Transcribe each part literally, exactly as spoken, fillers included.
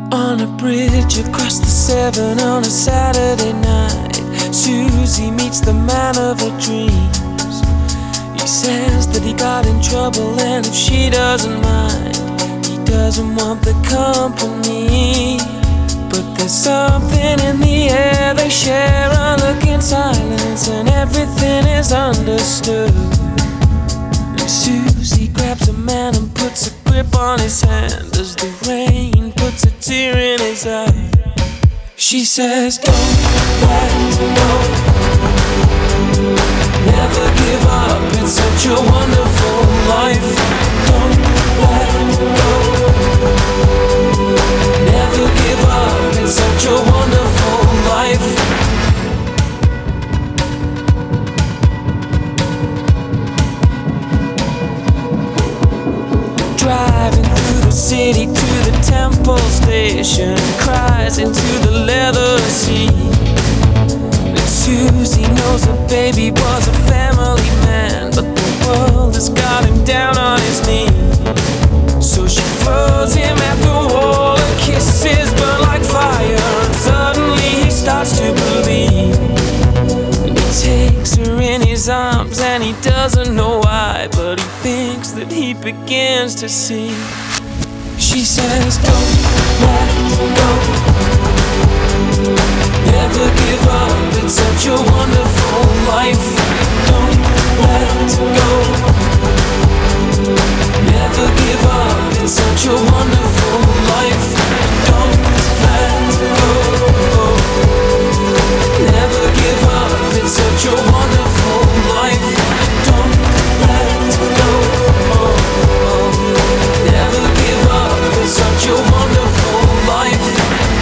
On a bridge across the Severn on a Saturday night, Susie meets the man of her dreams. He says that he got in trouble, and if she doesn't mind, he doesn't want the company. But there's something in the air, they share a look in silence, and everything is understood. And Susie grabs a man and puts a grip on his hand as the rain puts a tear in his eye. She says, don't let go, never give up, it's such a wonderful life. Don't let go, never give up, it's such a wonderful life. Driving through the city to the Temple Station, cries into the leather seat. And Susie knows her baby was a family man, but the world has got him down on his knees. So she throws him at the wall, and kisses burn like fire, and suddenly he starts to believe. And he takes her in his arms, and he doesn't know why, but he thinks that he begins to see. She says, don't let go, never give up, it's such a wonderful life. Don't let go, never give up, it's such a wonderful life. Don't let go, never give up, it's such a wonderful life. Don't let go, never give up, it's such a wonderful life.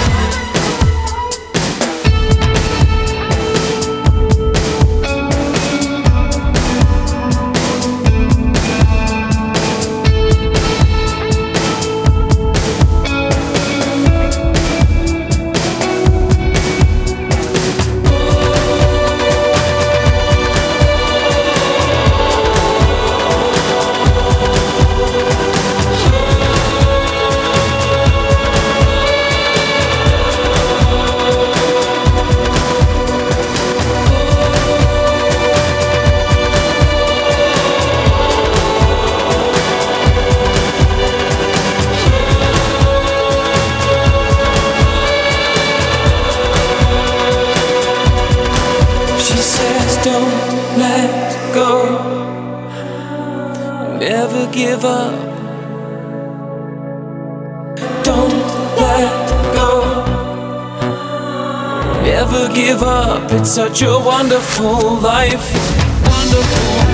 Don't let go, never give up. Don't let go, never give up. It's such a wonderful life, wonderful.